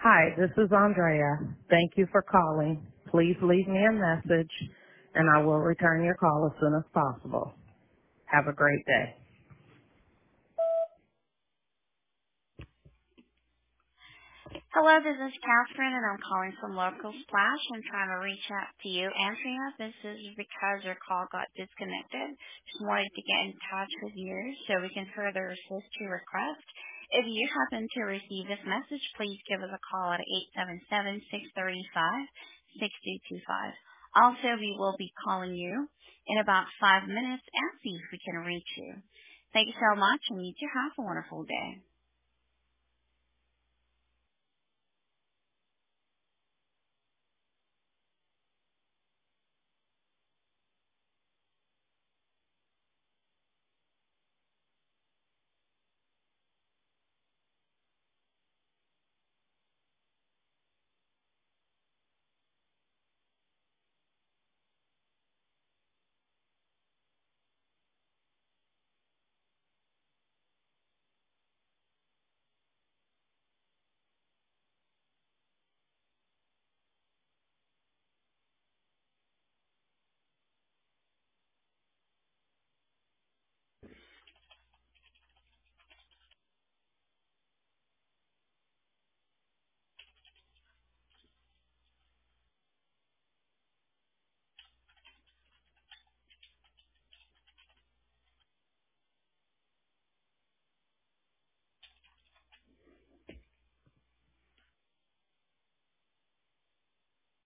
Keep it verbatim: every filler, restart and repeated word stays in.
Hi, this is Andrea. Thank you for calling. Please leave me a message and I will return your call as soon as possible. Have a great day. Hello, this is Catherine, and I'm calling from Local Splash. I'm trying to reach out to you. Andrea, this is because your call got disconnected. Just wanted to get in touch with you so we can further assist your request. If you happen to receive this message, please give us a call at eight seven seven, six three five, six two two five. Also, we will be calling you in about five minutes and see if we can reach you. Thank you so much, and you two have a wonderful day.